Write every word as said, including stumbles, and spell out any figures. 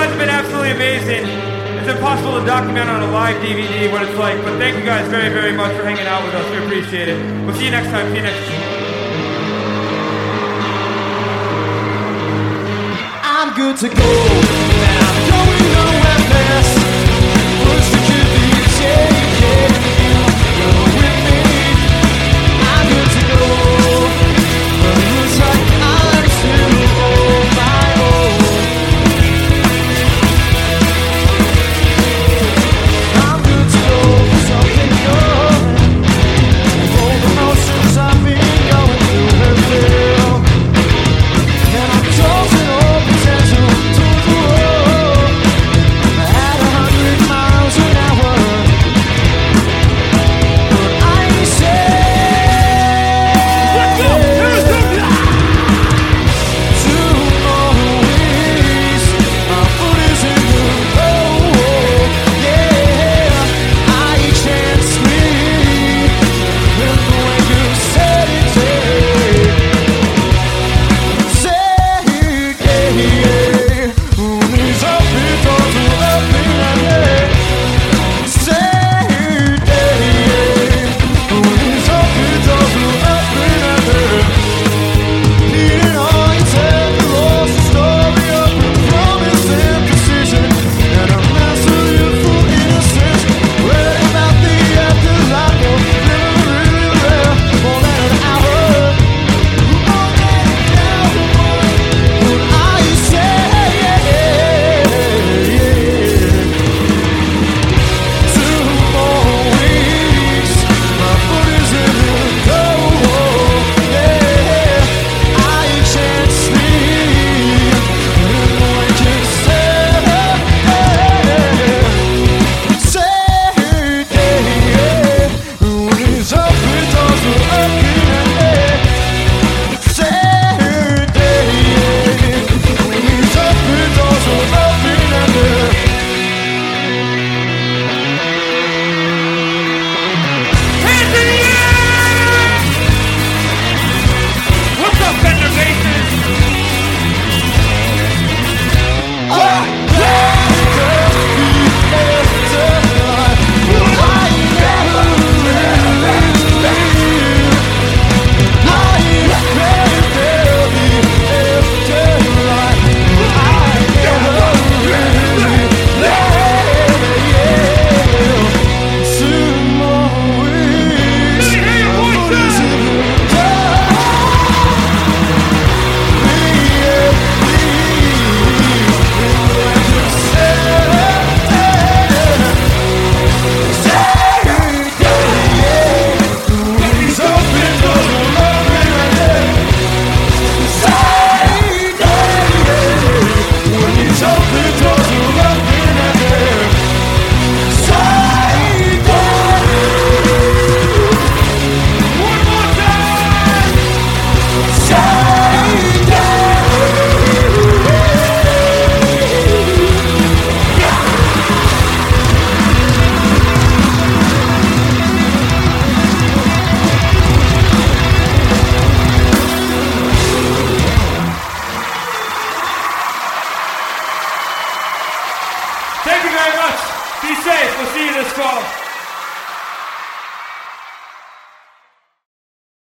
guys have been absolutely amazing. It's impossible to document on a live D V D what it's like, but thank you guys very, very much for hanging out with us. We appreciate it. We'll see you next time, Phoenix. I'm good to go.